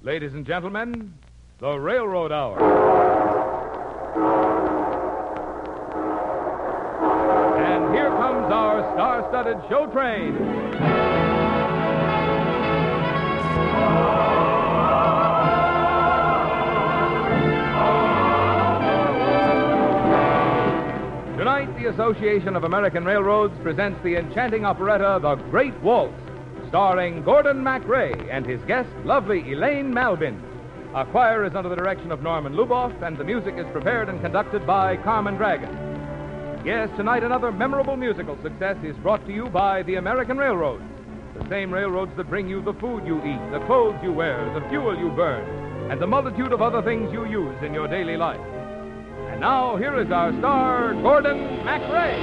Ladies and gentlemen, the Railroad Hour. And here comes our star-studded show train. Tonight, the Association of American Railroads presents the enchanting operetta, The Great Waltz, starring Gordon MacRae and his guest, lovely Elaine Malbin. Our choir is under the direction of Norman Luboff, and the music is prepared and conducted by Carmen Dragon. Yes, tonight another memorable musical success is brought to you by the American Railroads, the same railroads that bring you the food you eat, the clothes you wear, the fuel you burn, and the multitude of other things you use in your daily life. And now, here is our star, Gordon MacRae.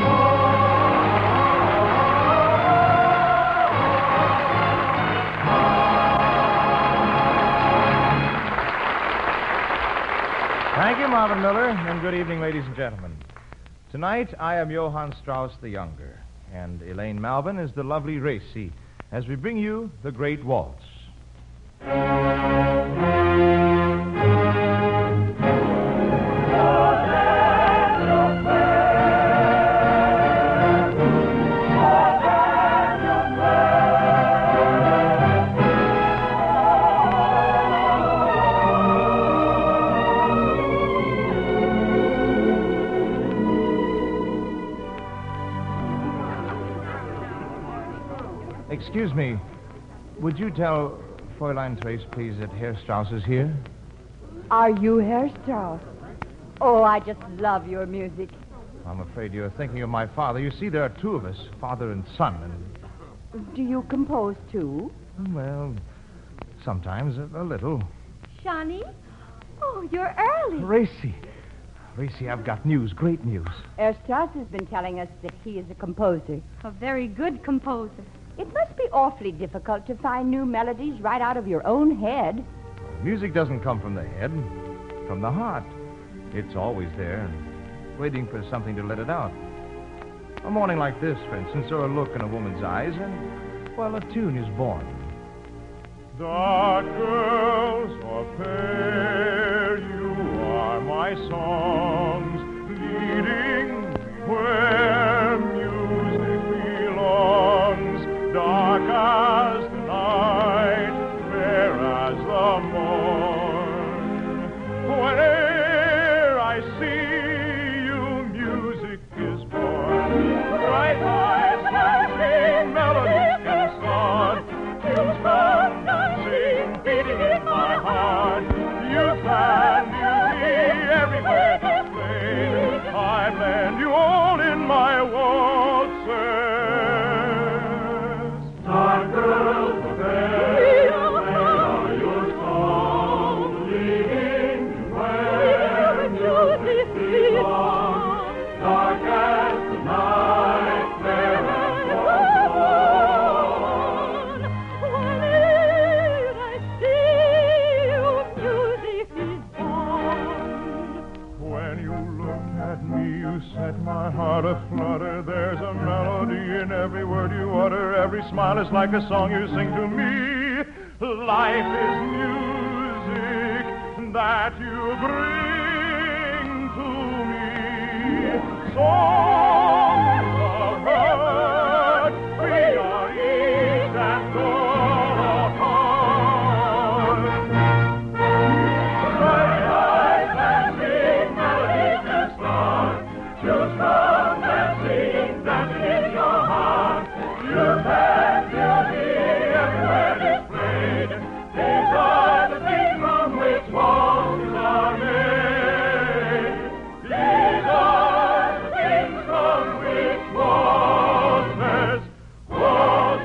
Thank you, Marvin Miller, and good evening, ladies and gentlemen. Tonight, I am Johann Strauss the Younger, and Elaine Malbin is the lovely Racy, as we bring you The Great Waltz. Excuse me, would you tell Fräulein Trace, please, that Herr Strauss is here? Are you Herr Strauss? Oh, I just love your music. I'm afraid you're thinking of my father. You see, there are two of us, father and son, and... Do you compose, too? Well, sometimes a little. Shawnee? Oh, you're early. Racy, I've got news, great news. Herr Strauss has been telling us that he is a composer. A very good composer. It must be awfully difficult to find new melodies right out of your own head. Music doesn't come from the head, from the heart. It's always there, waiting for something to let it out. A morning like this, for instance, or a look in a woman's eyes, and, well, a tune is born. Dark girls of fair, you are my songs, leading me where music belongs. Dark as the night, fair as the morn. Where I see you, music is born. Bright eyes can sing, melodies can start. Tunes come dancing, beating in my heart. Youth and beauty everywhere displayed. I blend you all in my waltzes. Dark girls of fair, are your song, leading you where music belongs. Dark as the night, fair as the morn. Whenever I see you, music is born. When you look at me, you set my heart aflutter. There's a melody in every word you utter. Every smile is like a song you sing to me. Life is music that you bring to me. Songs of earth, we are each and all apart. Bright eyes that sing, melodies that start. Choose from dancing, dancing in your heart. You've had beauty everywhere displayed. These are the things from which waltzes are made. These are the things from which waltzes are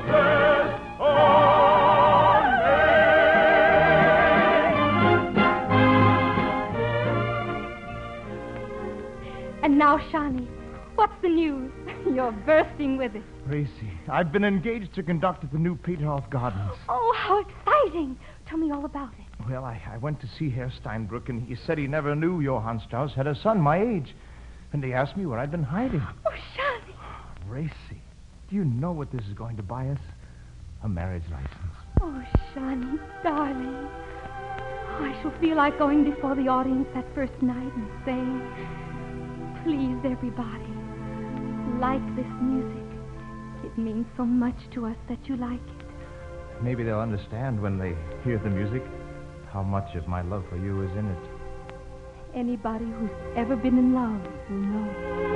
made. And now, Shawnee, what's the news? You're bursting with it. Racy, I've been engaged to conduct at the new Peterhof Gardens. Oh, how exciting. Tell me all about it. Well, I went to see Herr Steinbrück, and he said he never knew Johann Strauss had a son my age. And he asked me where I'd been hiding. Oh, Shawnee. Racy, do you know what this is going to buy us? A marriage license. Oh, Shani, darling. I shall feel like going before the audience that first night and saying, please, everybody, like this music. It means so much to us that you like it. Maybe they'll understand when they hear the music how much of my love for you is in it. Anybody who's ever been in love will know.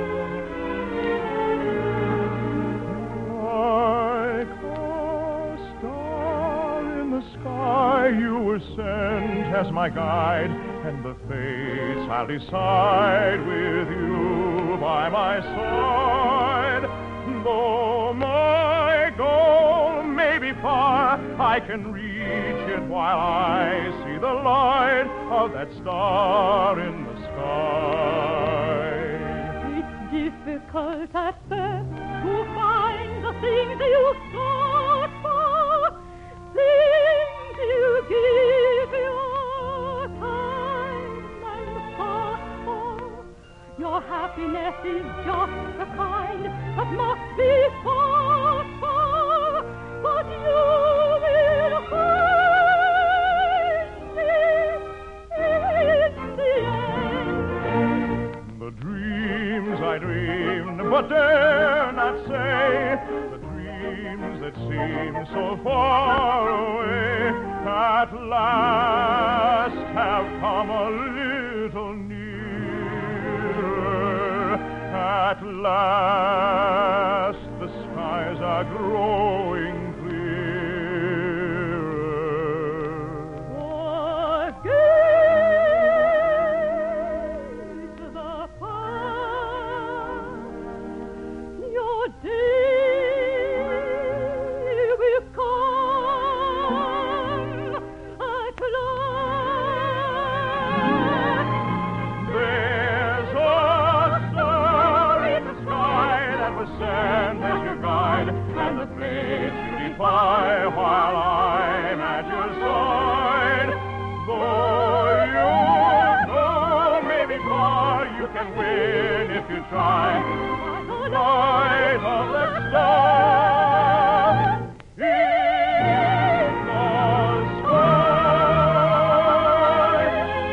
Like a star in the sky, you were sent as my guide, and the fates I'll decide with you by my side. Though my goal may be far, I can reach it while I see the light of that star in the sky. It's difficult at first to find the things you sought for, things you give your time and thought for. Your happiness is just the kind that must be fought for, but you will find it in the end. The dreams I dreamed but dare not say, the dreams that seem so far away, at last have come a little nearer. At last the skies are growing clearer. Forget the past. Your day will come at last. There's a star in the sky that was sent as your guide, and the fates you defy while I'm at your side. Though you go maybe far, you can win if you try. Light of the star in the sky.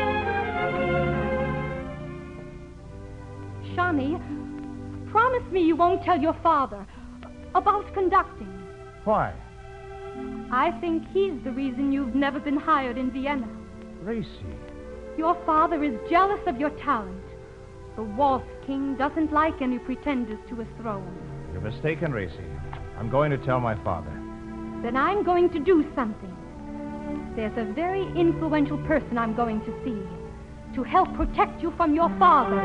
Shani, promise me you won't tell your father about conducting. Why? I think he's the reason you've never been hired in Vienna. Racy. Your father is jealous of your talent. The waltz king doesn't like any pretenders to a throne. You're mistaken, Racy. I'm going to tell my father. Then I'm going to do something. There's a very influential person I'm going to see to help protect you from your father.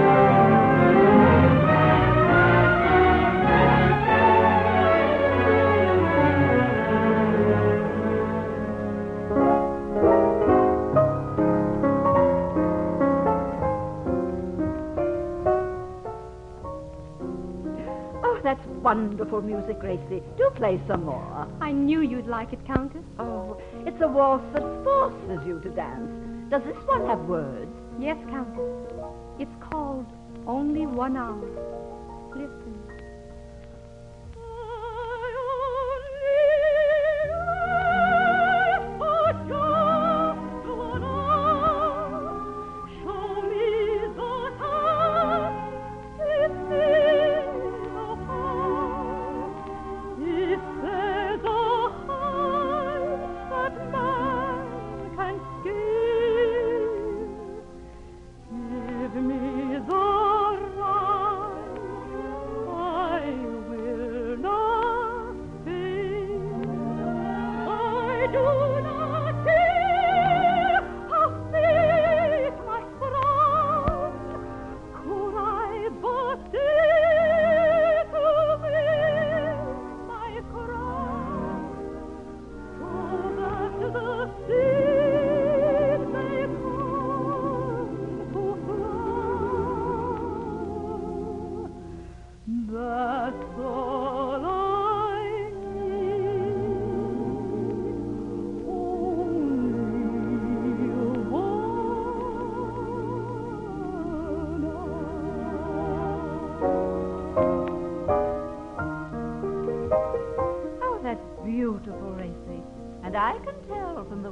That's wonderful music, Gracie. Do play some more. I knew you'd like it, Countess. Oh, it's a waltz that forces you to dance. Does this one have words? Yes, Countess. It's called Only 1 Hour. Listen.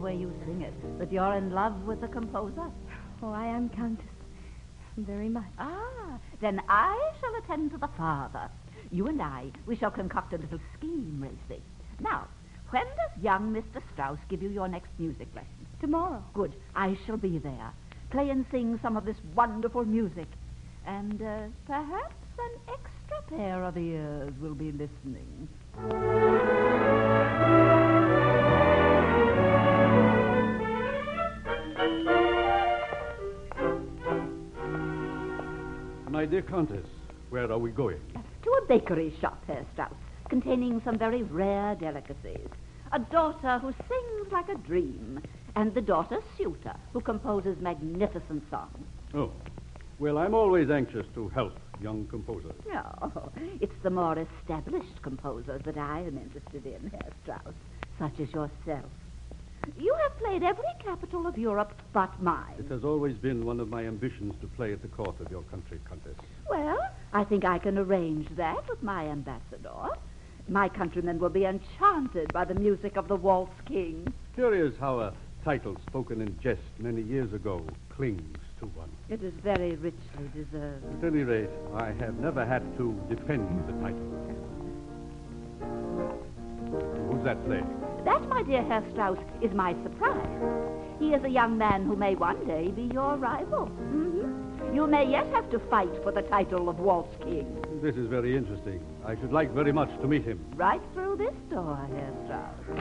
way you sing it that you're in love with the composer? Oh, I am, Countess. Very much. Ah, then I shall attend to the father. You and we shall concoct a little scheme, Racy. Now, when does young Mr. Strauss give you your next music lesson? Tomorrow. Good. I shall be there. Play and sing some of this wonderful music. And perhaps an extra pair of ears will be listening. My dear Countess, where are we going? To a bakery shop, Herr Strauss, containing some very rare delicacies. A daughter who sings like a dream, and the daughter's suitor, who composes magnificent songs. Oh, well, I'm always anxious to help young composers. No, it's the more established composers that I am interested in, Herr Strauss, such as yourself. You have played every capital of Europe but mine. It has always been one of my ambitions to play at the court of your country, Countess. Well, I think I can arrange that with my ambassador. My countrymen will be enchanted by the music of the Waltz King. Curious how a title spoken in jest many years ago clings to one. It is very richly deserved. At any rate, I have never had to defend the title. Who's that saying? That, my dear Herr Strauss, is my surprise. He is a young man who may one day be your rival. Mm-hmm. You may yet have to fight for the title of Waltz King. This is very interesting. I should like very much to meet him. Right through this door, Herr Strauss.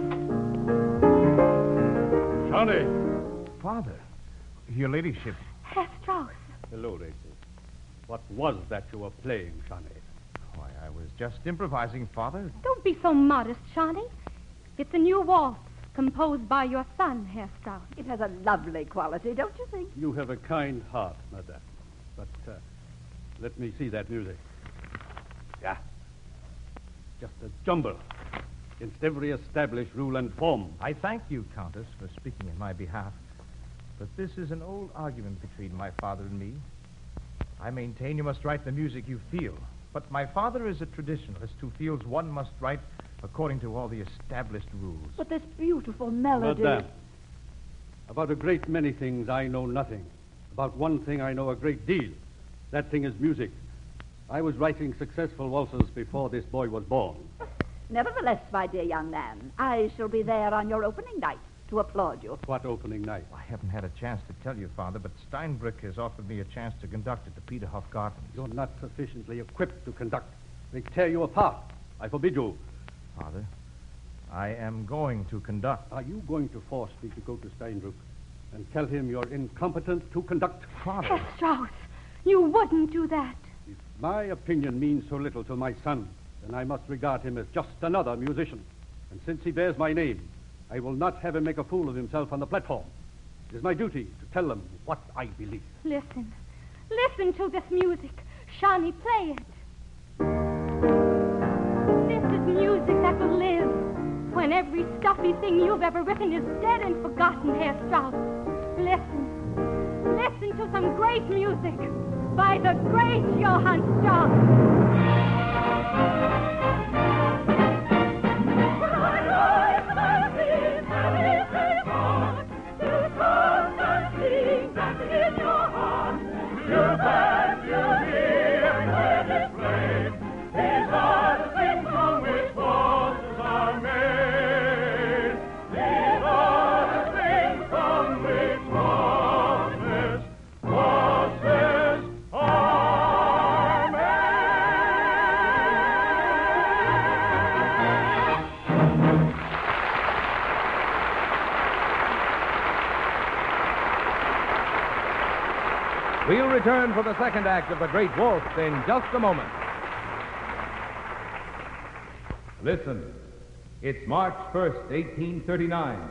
Johnny! Father, your ladyship. Herr Strauss. Hello, Racy. What was that you were playing, Johnny? Why, I was just improvising, Father. Don't be so modest, Johnny. It's a new waltz composed by your son, Herr Strauss. It has a lovely quality, don't you think? You have a kind heart, madame. But let me see that music. Yeah. Just a jumble against every established rule and form. I thank you, Countess, for speaking in my behalf. But this is an old argument between my father and me. I maintain you must write the music you feel. But my father is a traditionalist who feels one must write according to all the established rules. But this beautiful melody... Madame, about a great many things I know nothing. About one thing I know a great deal. That thing is music. I was writing successful waltzes before this boy was born. Nevertheless, my dear young man, I shall be there on your opening night to applaud you. What opening night? I haven't had a chance to tell you, Father, but Steinbrück has offered me a chance to conduct at the Peterhof Gardens. You're not sufficiently equipped to conduct. They tear you apart. I forbid you. Father, I am going to conduct. Are you going to force me to go to Steinbrück and tell him you're incompetent to conduct? Father. Herr Strauss, you wouldn't do that. If my opinion means so little to my son, then I must regard him as just another musician. And since he bears my name, I will not have him make a fool of himself on the platform. It is my duty to tell them what I believe. Listen. Listen to this music. Shani, play it. This is music that will live when every stuffy thing you've ever written is dead and forgotten, Herr Strauss. Listen. Listen to some great music by the great Johann Strauss. We'll return for the second act of The Great Waltz in just a moment. Listen, it's March 1st, 1839.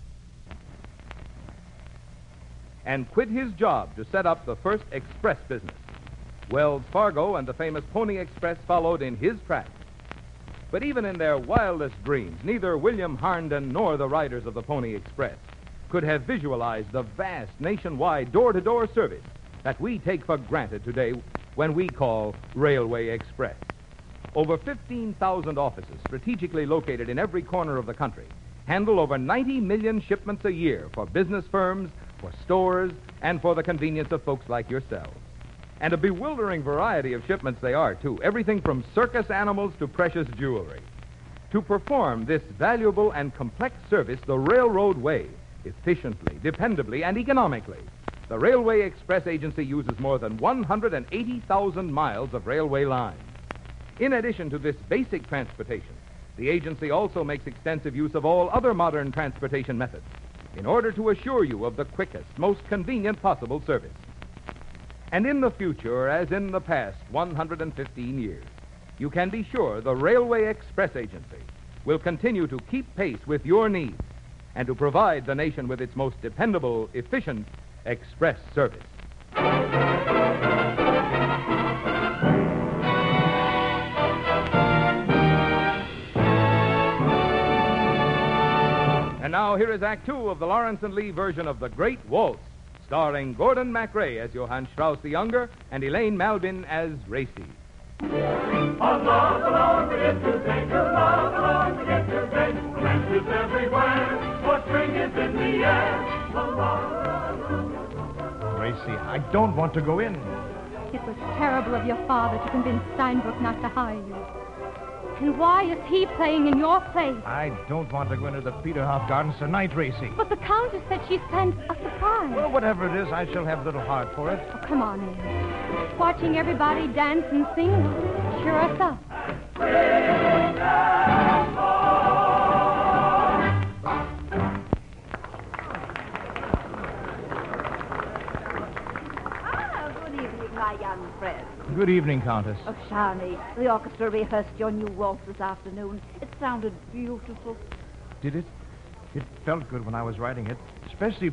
And quit his job to set up the first express business. Wells Fargo and the famous Pony Express followed in his tracks. But even in their wildest dreams, neither William Harnden nor the riders of the Pony Express could have visualized the vast nationwide door-to-door service that we take for granted today when we call Railway Express. Over 15,000 offices strategically located in every corner of the country handle over 90 million shipments a year for business firms, for stores, and for the convenience of folks like yourselves. And a bewildering variety of shipments they are, too. Everything from circus animals to precious jewelry. To perform this valuable and complex service the railroad way, efficiently, dependably, and economically, the Railway Express Agency uses more than 180,000 miles of railway lines. In addition to this basic transportation, the agency also makes extensive use of all other modern transportation methods in order to assure you of the quickest, most convenient possible service. And in the future, as in the past 115 years, you can be sure the Railway Express Agency will continue to keep pace with your needs and to provide the nation with its most dependable, efficient express service. And now here is Act Two of the Lawrence and Lee version of The Great Waltz, starring Gordon MacRae as Johann Strauss the Younger and Elaine Malbin as Racy. Along, forget to sing, along, forget to sing. Dance is everywhere, for spring is in the air. Racy, I don't want to go in. It was terrible of your father to convince Steinbrook not to hire you. And why is he playing in your place? I don't want to go into the Peterhof Gardens tonight, Racy. But the Countess said she's planned a surprise. Well, whatever it is, I shall have little heart for it. Oh, come on, Ed. Watching everybody dance and sing will cheer us up. Good evening, my young friend. Good evening, Countess. Oh, Shani, the orchestra rehearsed your new waltz this afternoon. It sounded beautiful. Did it? It felt good when I was writing it, especially...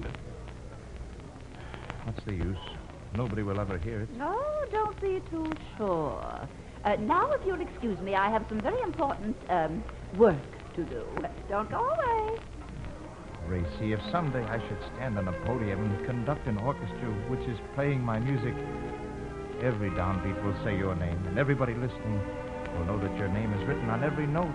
What's the use? Nobody will ever hear it. Oh, don't be too sure. Now, if you'll excuse me, I have some very important, work to do. Don't go away. Racy, if someday I should stand on a podium and conduct an orchestra which is playing my music, every downbeat will say your name, and everybody listening will know that your name is written on every note.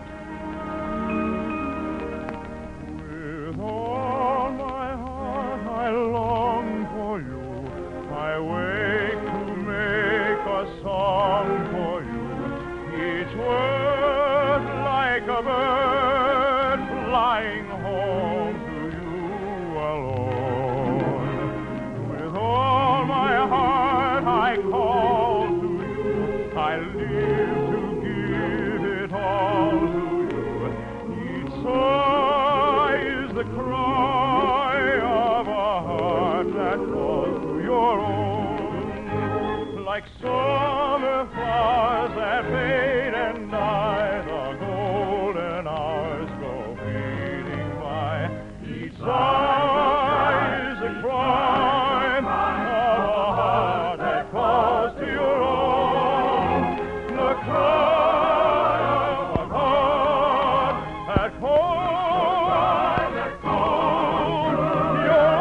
With all my heart I long for you. I wake to make a song for you. Each word like a bird flying home to you alone. With all my heart I call to you. I live to give it all to you. Each sigh is the cry of a heart that calls to your own. Like summer flowers that fade and die, the golden hours go fading by. Each sigh is a cry of a heart that calls to your own. The cry of a heart that calls to your own.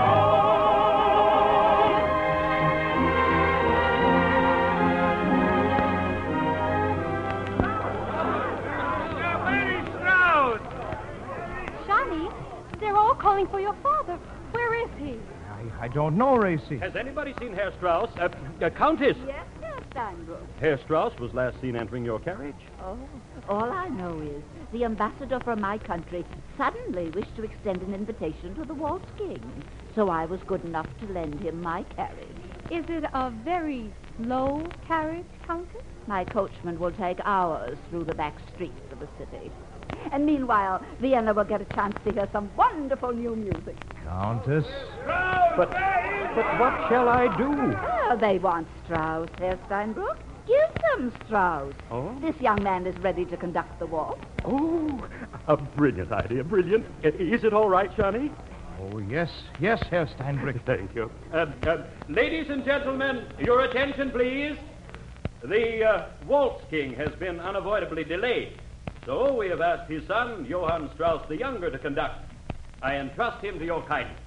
Shani, they're all calling for your father. Where is he? I don't know, Racy. Has anybody seen Herr Strauss? Countess! Yes, Herr Steinbrook. Herr Strauss was last seen entering your carriage. Oh, all I know is the ambassador from my country suddenly wished to extend an invitation to the Waltz King. So I was good enough to lend him my carriage. Is it a very slow carriage, Countess? My coachman will take hours through the back streets of the city. And meanwhile, Vienna will get a chance to hear some wonderful new music. Countess? But what shall I do? Oh, they want Strauss, Herr Steinbrook. Give them Strauss. Oh? This young man is ready to conduct the waltz. Oh, a brilliant idea, brilliant. Is it all right, Johnny? Oh, yes, Herr Steinbrück. Thank you. Ladies and gentlemen, your attention, please. The Waltz King has been unavoidably delayed, so we have asked his son, Johann Strauss the Younger, to conduct. I entrust him to your kindness.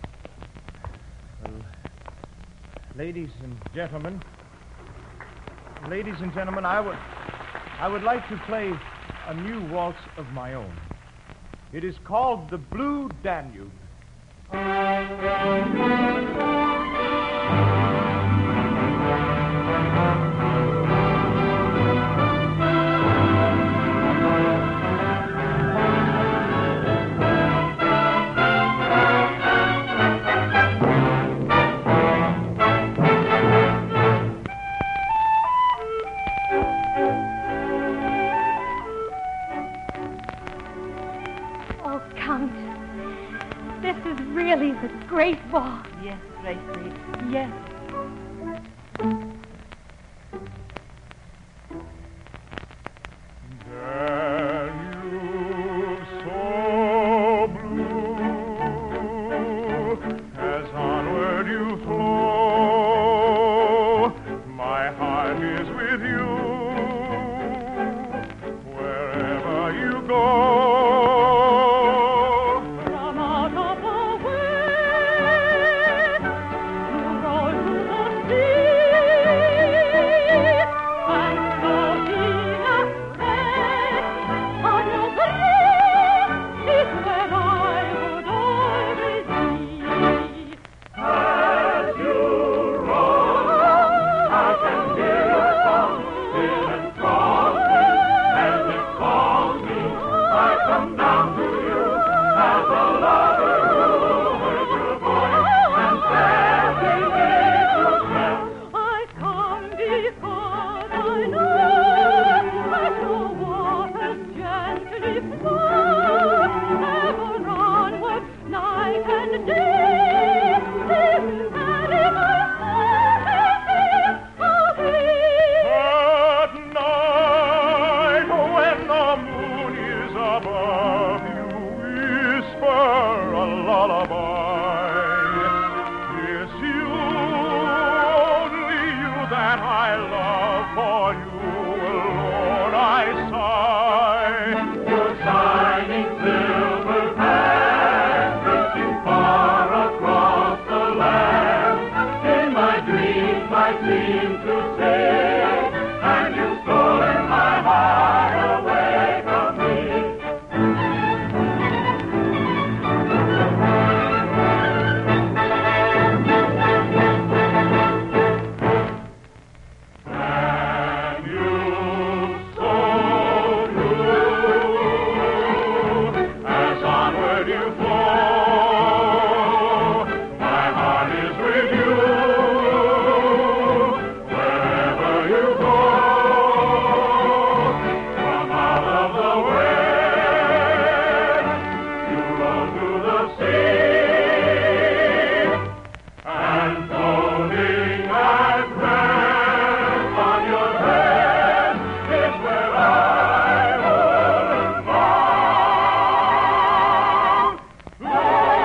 Ladies and gentlemen, I would like to play a new waltz of my own. It is called the Blue Danube. Oh, Count, this is really the Great Waltz. Yes, Gracie, yes. Danube so blue, as onward you flow, my heart is with you, wherever you go. From out of the west, you roll to the sea, and floating ahead on your breast is where I would always be. As you roll, I can hear your song, still and strongly, as it calls me. I come down to you as a lover who heard your voice and sadly made you smile. I come because I know that the waters gently flow ever onward, night and day. This very my At night, when the moon is above, you whisper a lullaby. It's you, only you that I love, for you alone I sigh. Your shining silver band, reaching far across the land, in my dreams I seem to sing, and you've stolen my heart away from me. And you so blue, as onward you flow, my heart is with you, wherever you go. From out of the west, you roll to the sea, and floating at rest on your breast is where I would long.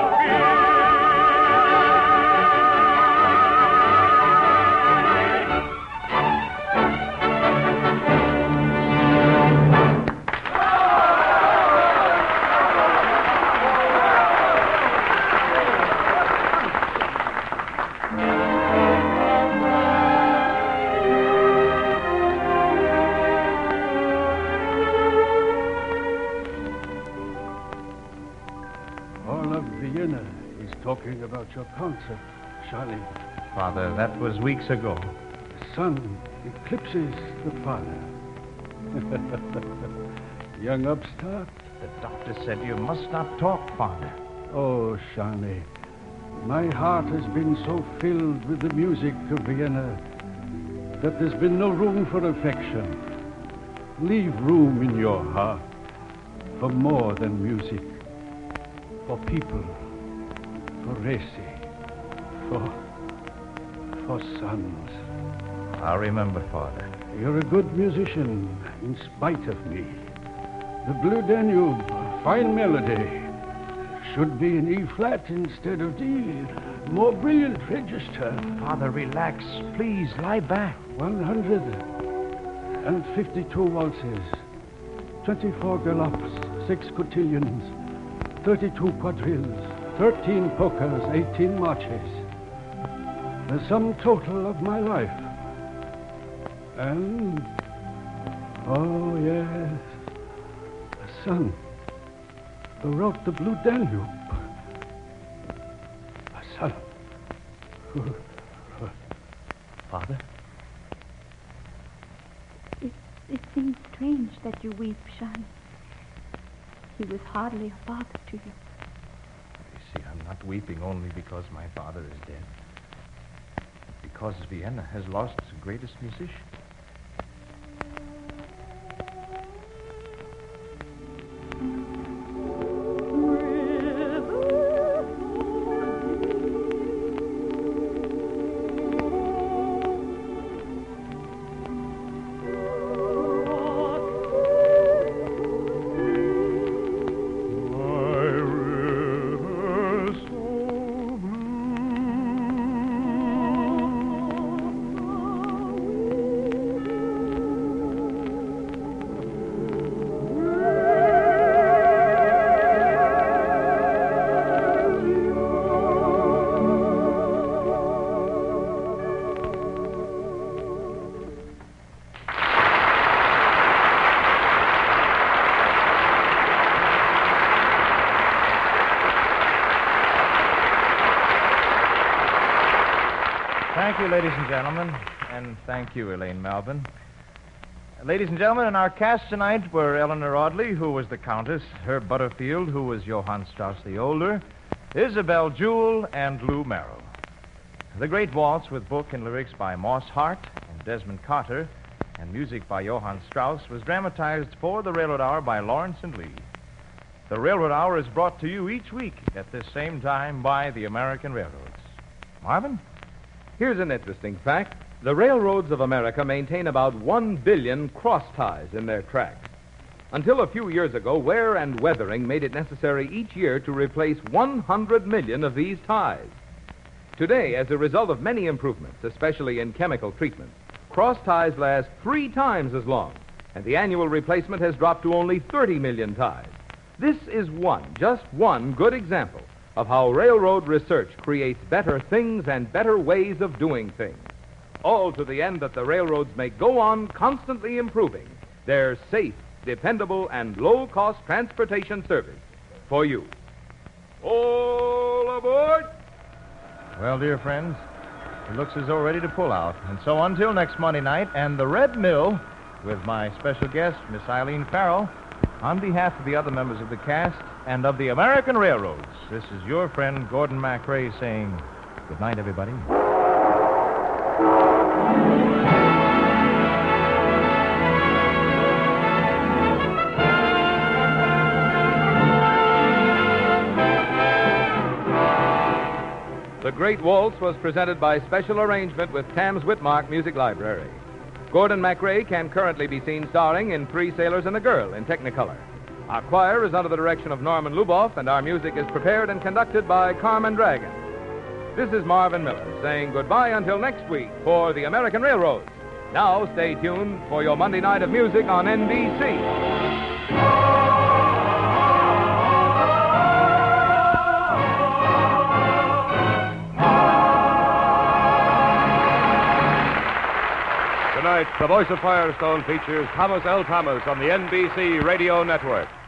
All of Vienna is talking about your concert, Charlie. Father, that was weeks ago. The sun eclipses the father. Young upstart. The doctor said you must not talk, Father. Oh, Charlie, my heart has been so filled with the music of Vienna that there's been no room for affection. Leave room in your heart for more than music, for people, for Resi, for sons. I'll remember, Father. You're a good musician in spite of me. The Blue Danube, fine melody, should be in E flat instead of D. More brilliant register. Father, relax. Please, lie back. 152 waltzes, 24 galops, 6 cotillions, 32 quadrilles, 13 polkas, 18 marches. The sum total of my life. And, oh yes, a son. The road to Blue Danube. My son. Father? It seems strange that you weep, Shani. He was hardly a father to you. You see, I'm not weeping only because my father is dead. Because Vienna has lost its greatest musician. Thank you, ladies and gentlemen, and thank you, Elaine Malvin. Ladies and gentlemen, in our cast tonight were Eleanor Audley, who was the Countess, Herb Butterfield, who was Johann Strauss the Older, Isabel Jewell, and Lou Merrill. The Great Waltz, with book and lyrics by Moss Hart and Desmond Carter, and music by Johann Strauss, was dramatized for the Railroad Hour by Lawrence and Lee. The Railroad Hour is brought to you each week at this same time by the American Railroads. Marvin? Here's an interesting fact. The railroads of America maintain about 1 billion cross ties in their tracks. Until a few years ago, wear and weathering made it necessary each year to replace 100 million of these ties. Today, as a result of many improvements, especially in chemical treatment, cross ties last 3 times as long, and the annual replacement has dropped to only 30 million ties. This is just one good example of how railroad research creates better things and better ways of doing things, all to the end that the railroads may go on constantly improving their safe, dependable, and low-cost transportation service for you. All aboard! Well, dear friends, it looks as though we're ready to pull out. And so until next Monday night, and the Red Mill, with my special guest, Miss Eileen Farrell, on behalf of the other members of the cast and of the American Railroads, this is your friend Gordon MacRae saying good night, everybody. The Great Waltz was presented by special arrangement with Tams Whitmark Music Library. Gordon MacRae can currently be seen starring in Three Sailors and a Girl in Technicolor. Our choir is under the direction of Norman Luboff, and our music is prepared and conducted by Carmen Dragon. This is Marvin Miller saying goodbye until next week for the American Railroads. Now stay tuned for your Monday night of music on NBC. Tonight, The Voice of Firestone features Thomas L. Thomas on the NBC Radio Network.